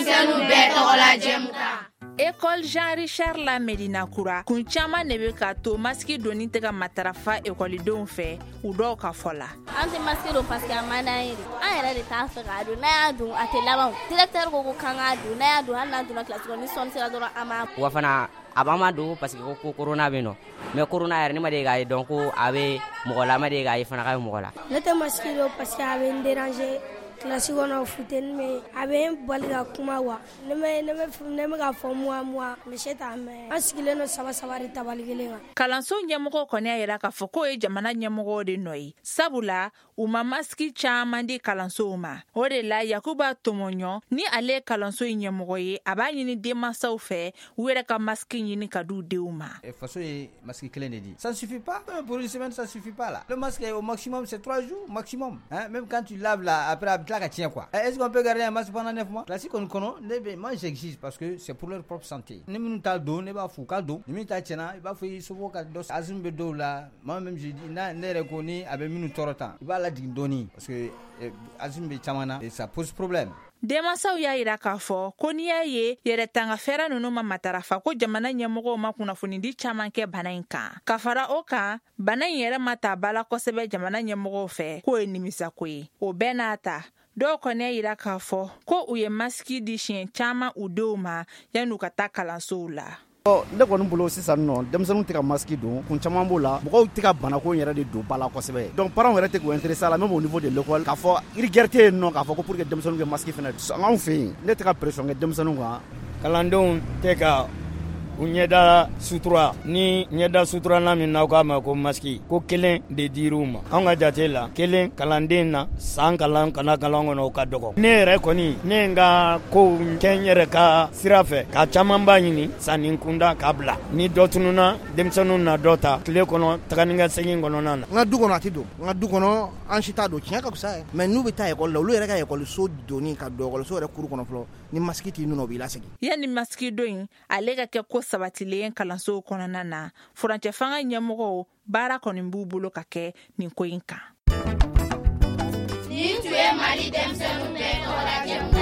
denmisɛnninw bɛɛ tɔgɔ la jɛmukan. École Jean Richard la Medina Kura kun caman ne bɛ ka to masiki doni tɛ ka matarafa ekɔlidenw fɛ u dɔw ka fɔ la. An tɛ masiki don parce que a man d'an ye de. An yɛrɛ de t'a fɛ k'a don. N'a y'a don a tɛ laban. Directeur ko k'an k'a don. N'a y'a don hali n'an donna classe kɔnɔ ni sɔnni sera dɔrɔn an b'a. Wa fana a b'an ma don parce que ko corona bɛ yen nɔ mais corona yɛrɛ ne ma de k'a ye donc ko a bɛ mɔgɔ la, ma de k'a ye fana k'a bɛ mɔgɔ la. Ne tɛ masiki don parce que a bɛ n déranger. Classe kɔnɔ futeni bɛ a bɛ n bali ka kuma wa ne bɛ ka fɔ moi monsieur t'a mɛn an sigilen don saba de tabali kelen kan. Kalanso ɲɛmɔgɔ kɔni y'a jira k'a fɔ k'o ye jamana ɲɛmɔgɔw de nɔ ye sabula u ma masiki caman di kalansow ma o de la Yakuba Tomoɲɔ ni ale ye kalanso in ɲɛmɔgɔ ye a b'a ɲini denmansaw fɛ u yɛrɛ ka masiki ɲini ka di u denw ma. Faso ye masiki kelen de di. Ça ne suffit pas pour une semaine, ça suffit pas là. Le masque au maximum c'est 3 jours maximum hein? Même quand tu laves là après quoi. Est-ce qu'on peut garder un masque pendant 9 mois? Classique on connaît, moi j'exige parce que c'est pour leur propre santé. Ne minnu t'a don ne b'a fou ka don ni min t'a tiɲɛna i b'a fɔ i sogo ka dɔ azim bɛ dɔw la moi même je dis ne yɛrɛ ko ni a bɛ minnu tɔɔrɔ tan i b'a ladigi dɔɔni parce que azim bɛ caman na et ça pose problème. Denmansaw y'a jira k'a fɔ ko n'i y'a ye yɛrɛ tanga fɛɛrɛ ninnu ma matarafa ko jamana ɲɛmɔgɔw ma kunnafonidi caman kɛ bana in kan. Ka fara o kan bana in yɛrɛ ma ta bala kosɛbɛ jamana ɲɛmɔgɔw fɛ k'o ye nimisako ye. O bɛɛ n'a ta dɔw kɔni y'a jira k'a fɔ ko u ye masiki di siɲɛ caman u denw ma yan'u ka taa kalansow la. Ne kɔni bolo sisan nɔ denmisɛnninw tɛ ka masiki don kun caman b'o la mɔgɔw tɛ ka banako yɛrɛ de don ba la kosɛbɛ donc parents yɛrɛ tɛ k'u intéressé la même au niveau de l'école k'a fɔ rigueur tɛ yen nɔ k'a fɔ ko pour que denmisɛnninw kɛ masiki fɛnɛ anw fɛ yen ne tɛ ka pression kɛ denmisɛnninw kan. Kalandenw tɛ ka u ɲɛda sutura ni ɲɛda sutura na min n'aw k'a ma ko masiki ko kelen de dir'u ma anw ka jate la kelen kalanden na san kalan kana kalan kɔnɔ o ka dɔgɔ ne yɛrɛ kɔni ne n ka kow kɛ n yɛrɛ ka sira fɛ ka caman b'a ɲini sanni kunda k'a bila ni dɔ tununa denmisɛnninw na dɔ ta tile kɔnɔ tagani ka segin kɔnɔna na. N ka du kɔnɔ a tɛ don n ka du kɔnɔ an si t'a don tiɲɛ ka fisa ye mais n'u bɛ taa ekɔli la olu yɛrɛ ka ekɔliso donni ka don ekɔliso yɛrɛ kuru kɔnɔ fɔlɔ ni masiki t'i nun na o b'i lasegin. Yanni masiki don in ale ka kɛ ko sabatilen kalansow kɔnɔna na furancɛ fanga ɲɛmɔgɔw baara kɔni b'u bolo ka kɛ nin ko in kan. Nin tun ye Mali denmisɛnninw bɛɛ tɔgɔ la jɛmukan.